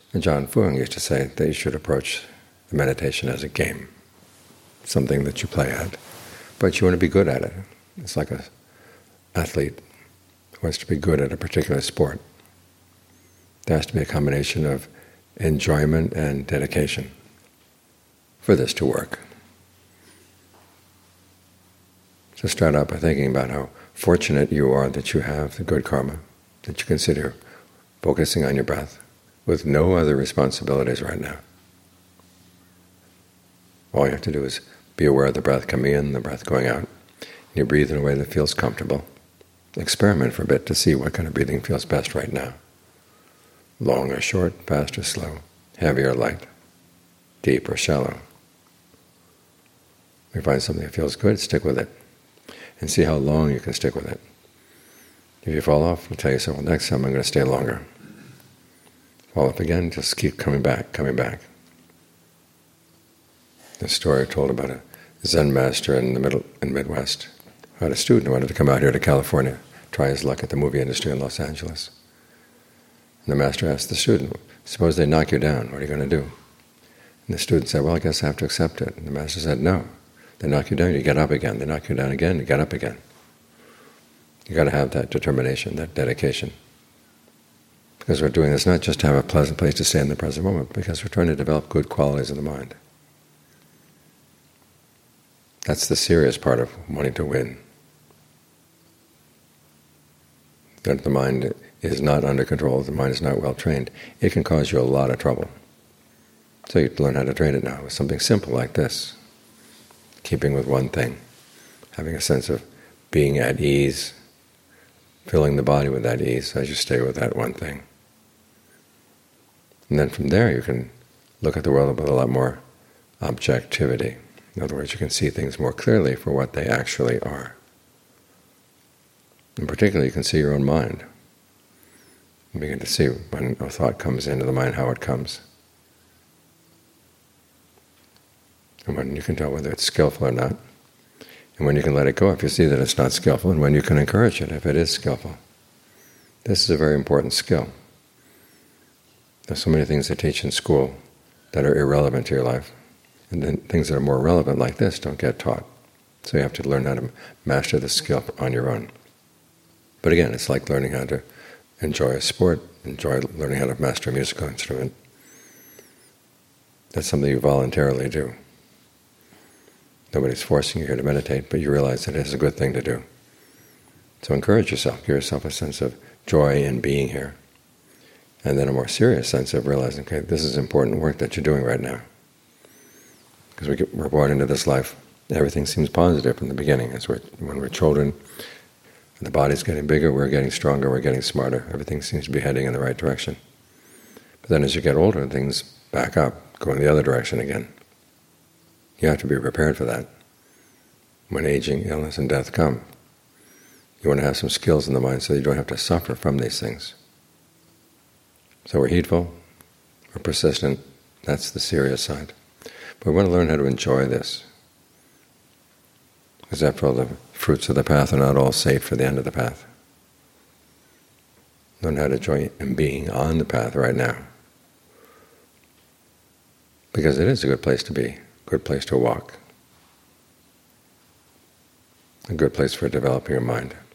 And John Fuang used to say that you should approach the meditation as a game, something that you play at, but you want to be good at it. It's like an athlete who wants to be good at a particular sport. There has to be a combination of enjoyment and dedication for this to work. So start out by thinking about how fortunate you are that you have the good karma, that you consider focusing on your breath with no other responsibilities right now. All you have to do is be aware of the breath coming in, the breath going out. You breathe in a way that feels comfortable. Experiment for a bit to see what kind of breathing feels best right now. Long or short, fast or slow, heavy or light, deep or shallow. If you find something that feels good, stick with it, and see how long you can stick with it. If you fall off, you tell yourself, well, next time I'm going to stay longer. Fall off again, just keep coming back, coming back. The story told about a Zen master in the Midwest who had a student who wanted to come out here to California, try his luck at the movie industry in Los Angeles. And the master asked the student, suppose they knock you down, what are you going to do? And the student said, well, I guess I have to accept it. And the master said, no. They knock you down, you get up again. They knock you down again, you get up again. You've got to have that determination, that dedication. Because we're doing this not just to have a pleasant place to stay in the present moment, because we're trying to develop good qualities of the mind. That's the serious part of wanting to win. That the mind is not under control, the mind is not well trained, it can cause you a lot of trouble. So you have to learn how to train it now with something simple like this. Keeping with one thing, having a sense of being at ease, filling the body with that ease as you stay with that one thing. And then from there you can look at the world with a lot more objectivity. In other words, you can see things more clearly for what they actually are. In particular, you can see your own mind. You begin to see when a thought comes into the mind, how it comes. And when you can tell whether it's skillful or not. And when you can let it go if you see that it's not skillful, and when you can encourage it if it is skillful. This is a very important skill. There's so many things they teach in school that are irrelevant to your life. And then things that are more relevant like this don't get taught. So you have to learn how to master the skill on your own. But again, it's like learning how to enjoy a sport, learning how to master a musical instrument. That's something you voluntarily do. Nobody's forcing you here to meditate, but you realize that it is a good thing to do. So encourage yourself, give yourself a sense of joy in being here. And then a more serious sense of realizing, okay, this is important work that you're doing right now. Because we're born into this life, everything seems positive from the beginning. When we're children, the body's getting bigger, we're getting stronger, we're getting smarter. Everything seems to be heading in the right direction. But then as you get older, things back up, go in the other direction again. You have to be prepared for that. When aging, illness, and death come, you want to have some skills in the mind so you don't have to suffer from these things. So we're heedful, we're persistent, that's the serious side. But we want to learn how to enjoy this. Because after all, the fruits of the path are not all saved for the end of the path. Learn how to enjoy being on the path right now. Because it is a good place to be, a good place to walk, a good place for developing your mind.